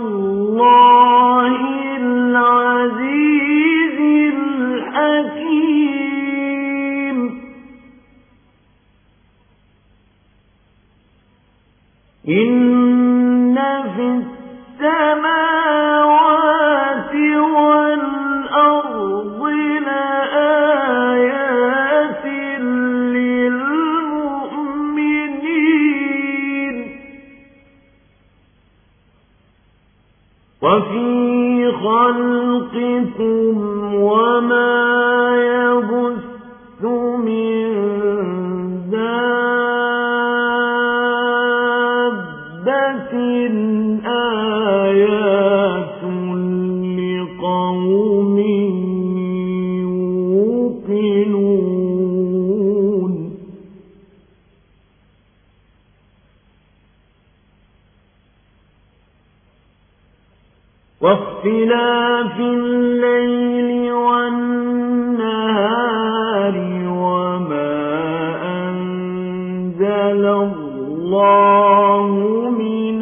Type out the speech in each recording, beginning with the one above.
اللَّهِ الْعَزِيزِ الْحَكِيمِ. إِنَّ فِي السَّمَاوَاتِ وَالْأَرْضِ لَآيَاتٍ لِلْمُؤْمِنِينَ وَفِي خَلْقِكُمْ وَمَا يَبُثُّ مِن دَابَّةٍ آيَاتٌ لِقَوْمٍ يُوقِنُونَ. واختلاف الليل والنهار وما أنزل الله من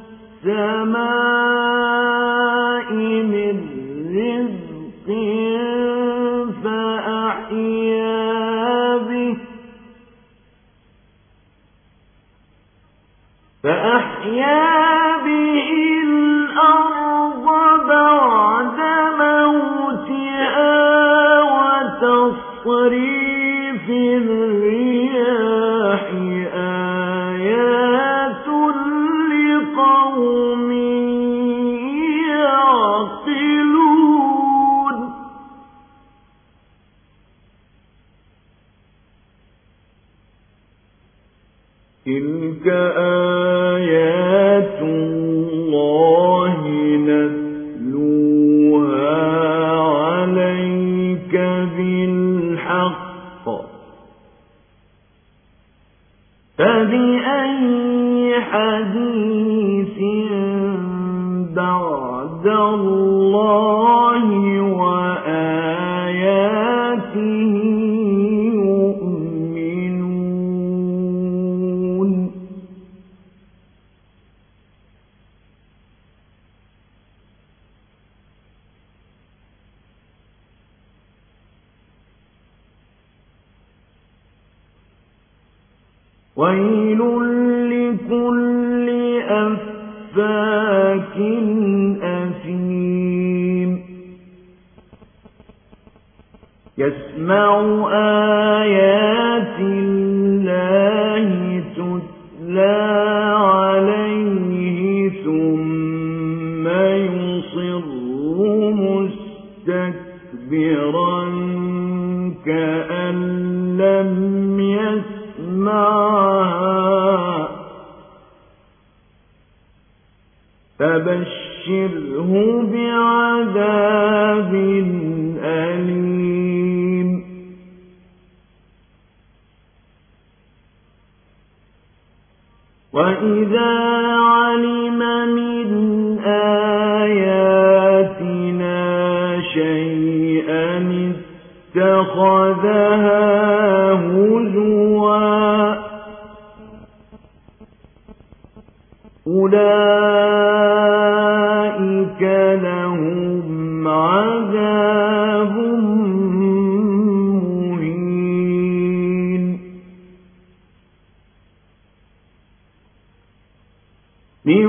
السماء من رزق فأحيا به الأرض بعد موتها وتصريف الرياح آيات لقوم يعقلون. تلك آيات الله نتلوها عليك بالحق فبأي حديث بعد الله وآياته يؤمنون. ويل لكل أفاك أثيم يسمع آيات الله تتلى عليه ثم يصر مستكبرا كأن لم يسمعها فبشره بعذاب أليم. وإذا علم من آياتنا شيئا اتخذها هزوا أولئك لهم عذاب مهين. من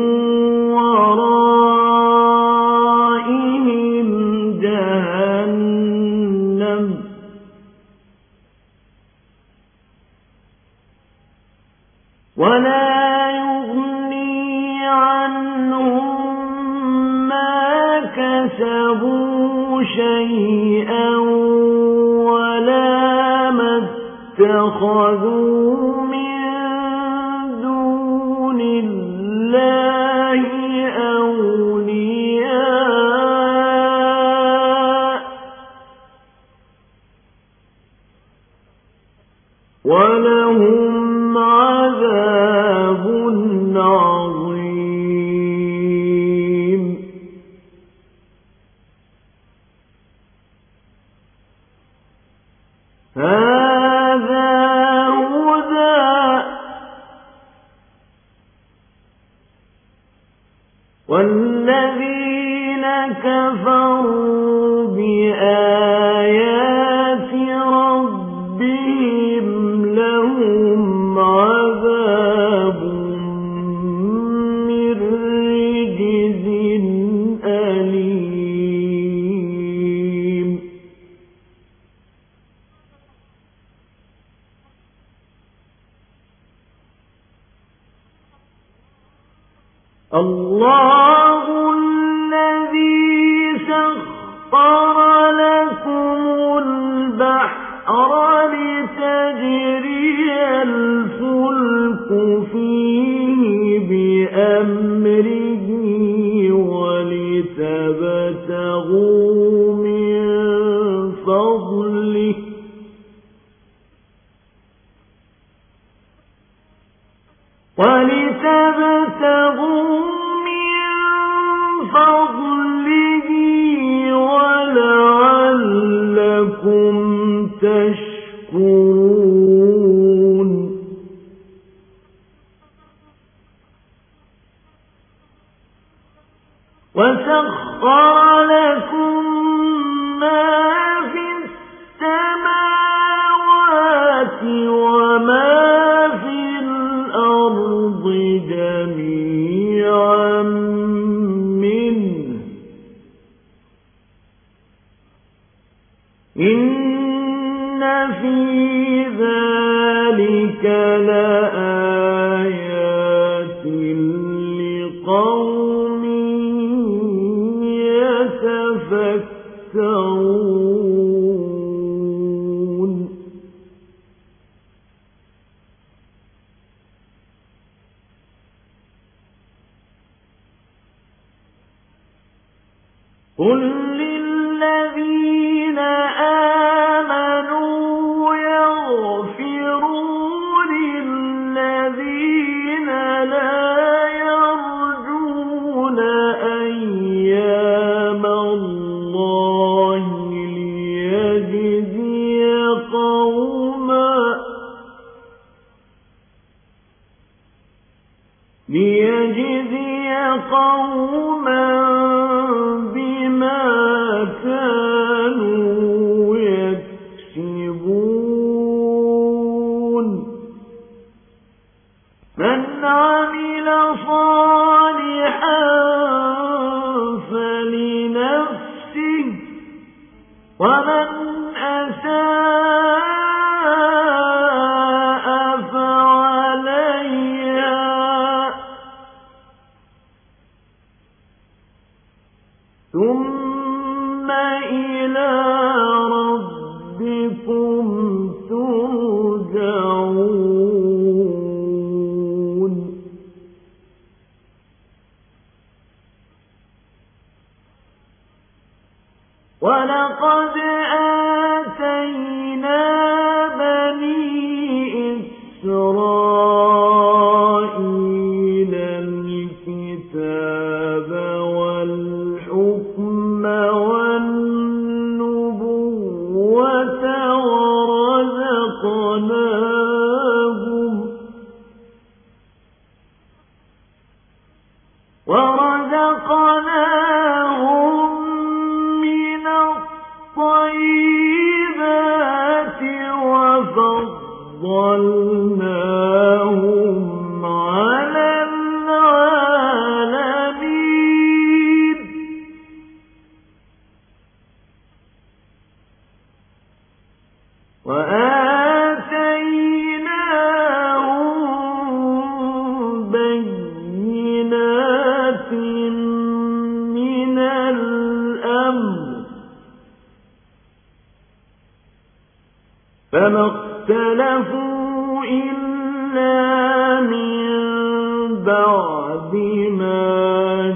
ورائهم جهنم ولا يغني عنهم ما كسبوا شيئا ولا ما اتخذوا من دون الله أولياء ولهم عذاب عظيم. هذا هدى والذين كفروا بآيات ربهم لهم عذاب من رجز أليم الله الذي سخر لكم البحر لتجري الفلك فيه بأمره ولتبتغوا من فضله ولعلكم تشكرون وسخر لكم ما في السماوات وما في الأرض جميعا منه إن في ذلك لآيات لقوم يتفكرون قل للذين آمنوا يغفروا للذين لا يرجون أيام الله ليجزي قوما بما كانوا يكسبون من عمل صالحا فلنفسه ومن أساء فعليها ثم إلى ربكم ترجعون ولقد آتينا بني إسرائيل الكتاب والحكم والنبوة ورزقناهم من الطيبات وفضلناهم على العالمين وآتيناهم بينات من الأمر فما اختلفوا إلا من بعد ما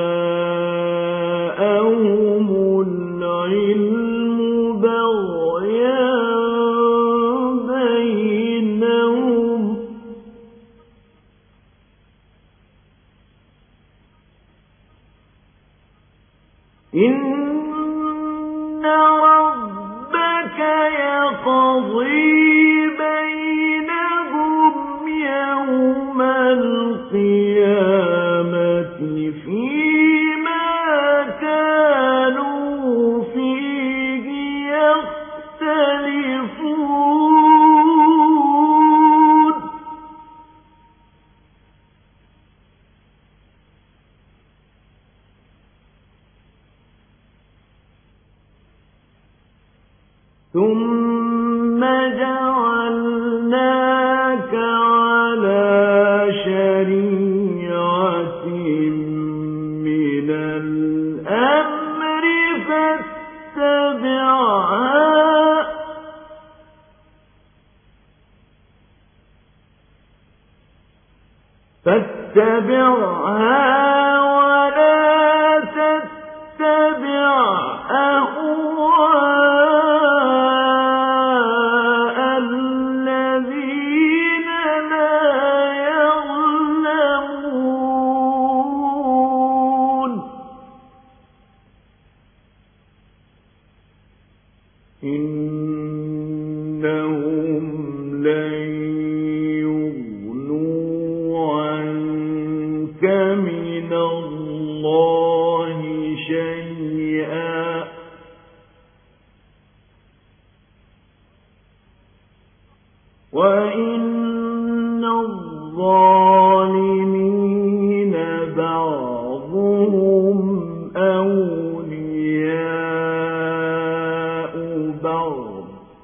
جاءهم العلم بغيا بينهم إن ربك يقضي بينهم يوم القيامة فيما ثم جعلناك على شريعة من الأمر فاتبعها ولا تتبع أهواء الذين لا يعلمون إنهم لن يغنوا عنك من الله شيئا وإن الظالمين بعضهم أولياء بعض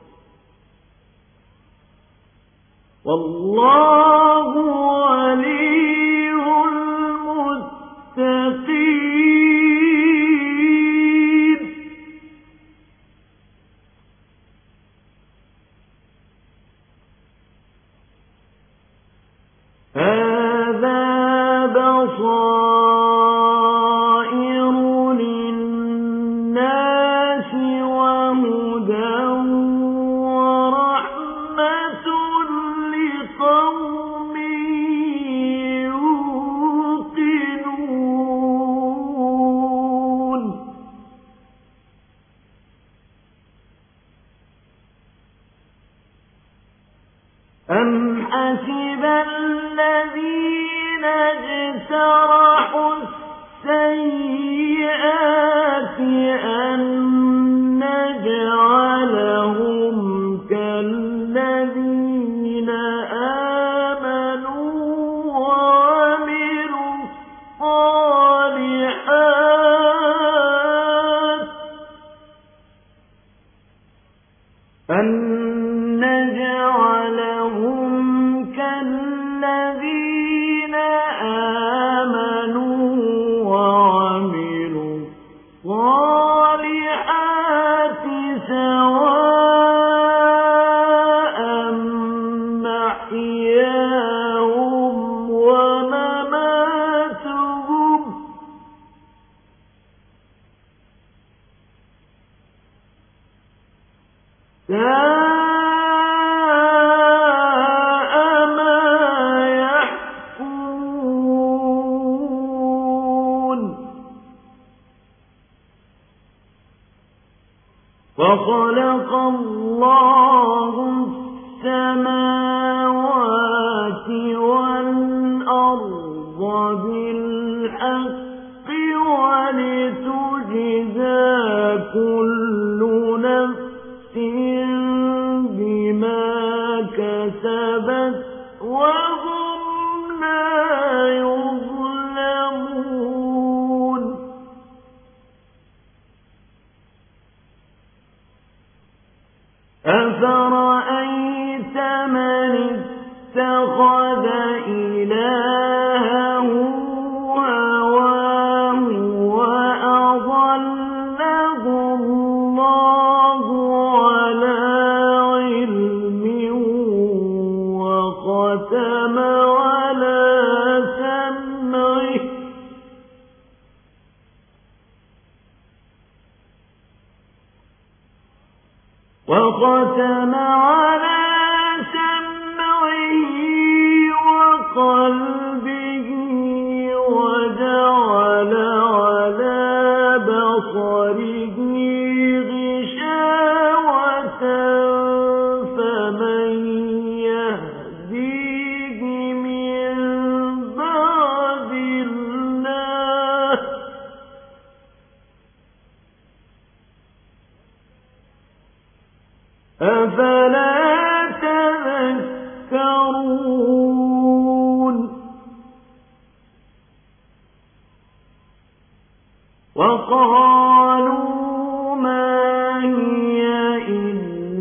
والله ولي المتقين هذا بصائر للناس وهدى ورحمة لقوم يوقنون أم حسب الذين اجترحوا السيئات أن نجعلهم كالذين آمنوا وعملوا الصالحات كالذين آمنوا وعملوا الصالحات سواء محياهم ومماتهم وخلق الله السماوات والأرض بالحق ولتجزى كل نفس بما كسبت وهم لا يظلمون أفرأيت من اتخذ إلهه هواه وأضله الله على علم وختم على سمعه وقلبه وجعل على بصره غشاوة فمن يهديه من بعد الله أفلا تذكرون وقالوا ما هي إلا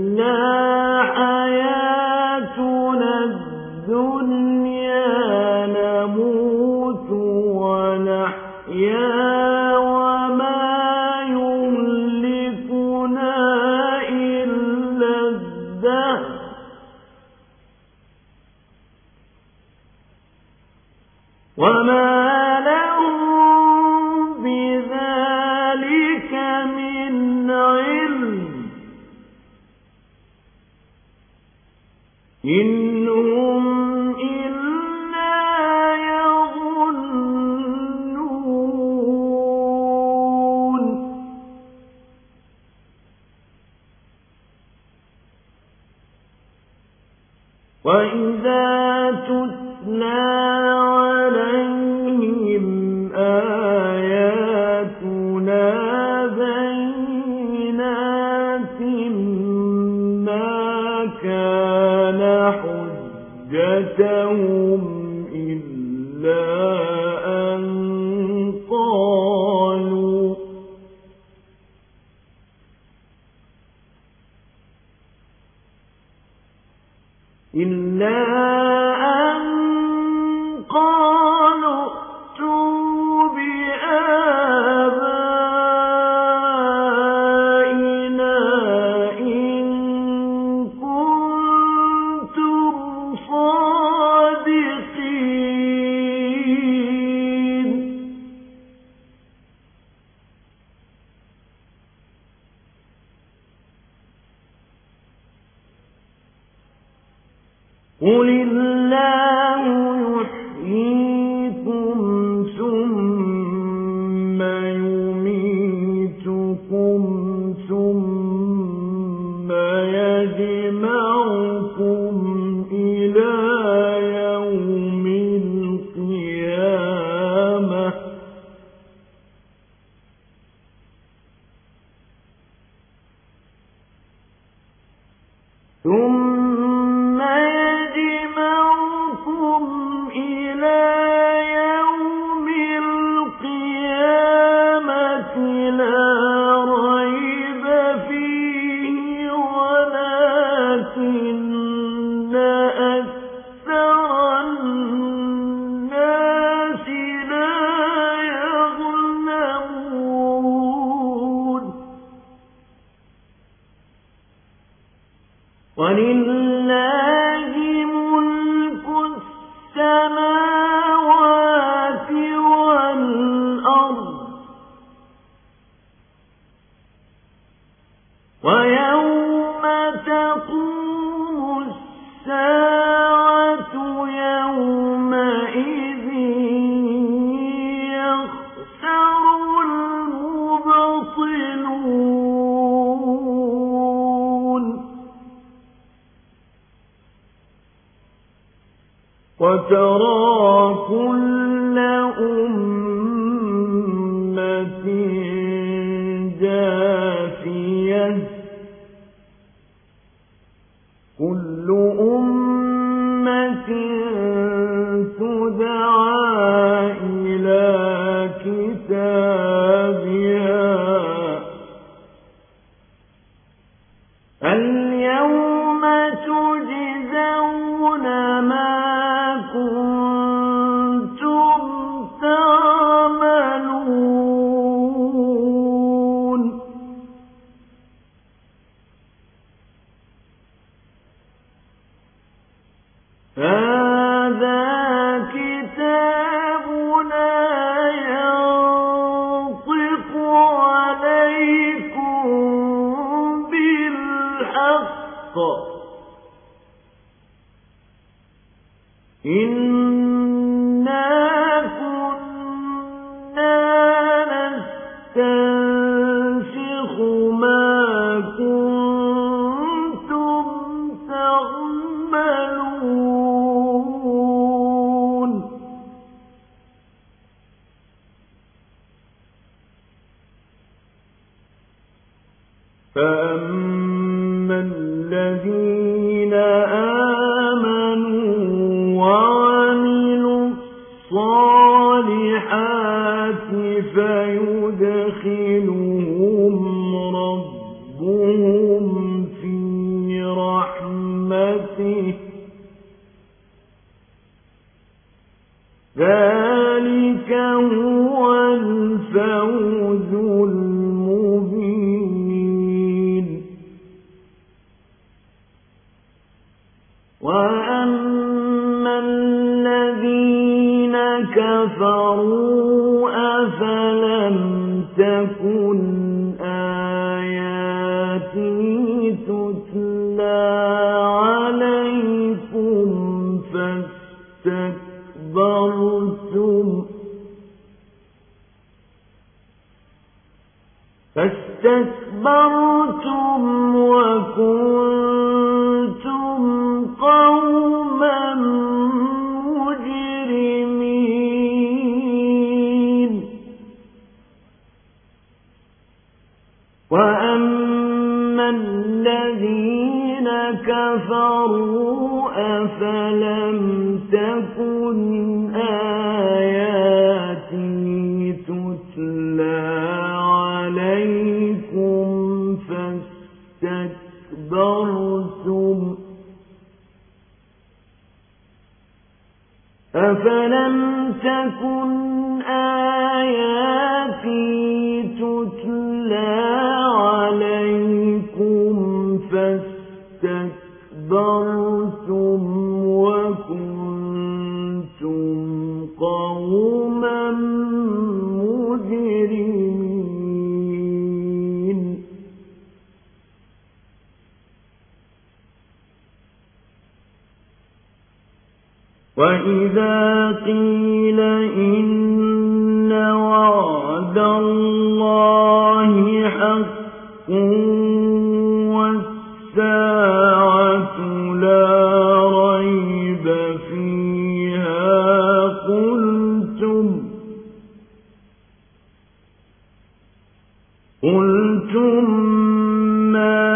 إن هم إلا يظنون وإذا تتلى عليهم آياتنا بينات ما كان حجتهم إلا أن قالوا ائتوا بآبائنا إن كنتم صادقين قل الله يحييكم ثم يميتكم ثم يجمعكم إلى يوم القيامة لا ريب فيه ولكن أكثر الناس لا يعلمون ولله ملك السماوات والأرض ويوم تقوم الساعة يومئذ يخسر المبطلون وترى كل أمة جاثية كل أمة تدعى إلى كتابها اليوم تجزون ما كنتم تعملون هذا كتابنا ينطق عليكم بالحق إنا كنا نستنسخ ما كنتم تعملون فأما الذين آمنوا وعملوا الصالحات فيدخلهم ربهم في رحمته ذلك هو الفوز المبين وأما الذين كفروا أفلم تكن آياتي تتلى عليكم فاستكبرتم وكنتم قوما مجرمين وأما الذين كفروا أفلم تكن آياتي تتلى عليكم فاستكبرتم أفلم تكن آياتي تتلى عليكم فاستكبرتم وكنتم قوما مجرمين وإذا قيل إن وعد الله حق والساعة لا ريب فيها قلتم ما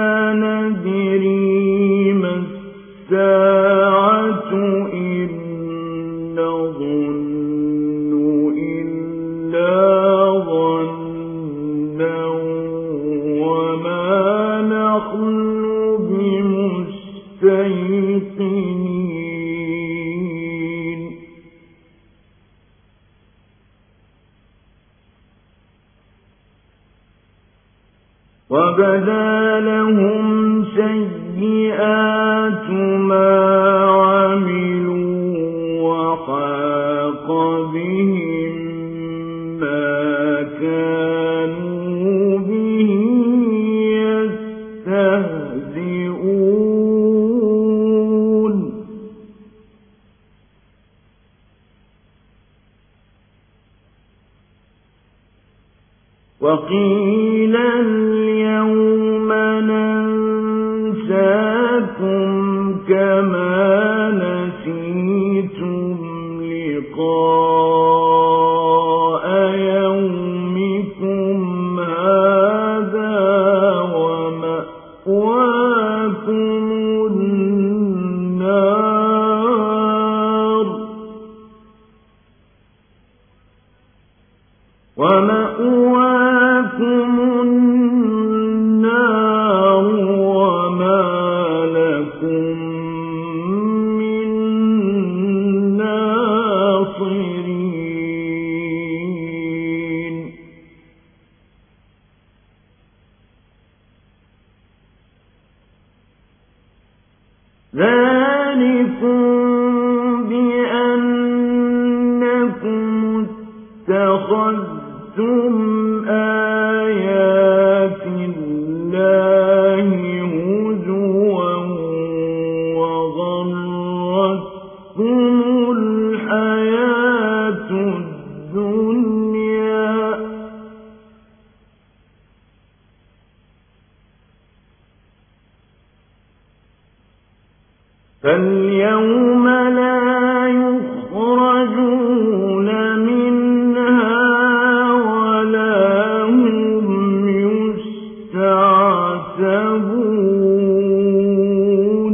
ندري ما الساعة إن نظن إلا ظنا وما نحن بمستيقنين وبدا لهم سيئات ما عملوا وحاق بهم ما كانوا به يستهزئون وقيل اليوم ننساكم كما نسيتم لقاء يومكم هذا ومأواكم النار وما لكم من ناصرين ذلكم بأنكم اتخذتم آيات الله هزوا وغرتكم الحياة الدنيا فاليوم لا يخرجون منها ولا هم يستعتبون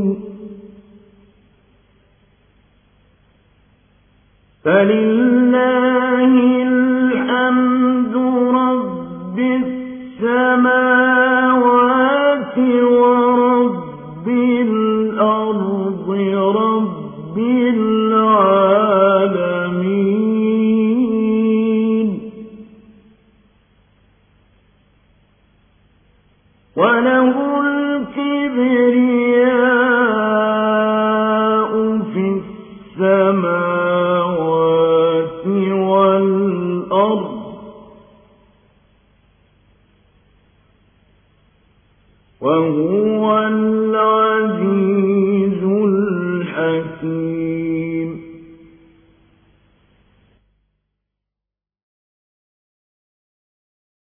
فلله الحمد رب السماوات ورب الأرض رب العالمين وله الكبرياء في السماوات والأرض وهو العزيز الحكيم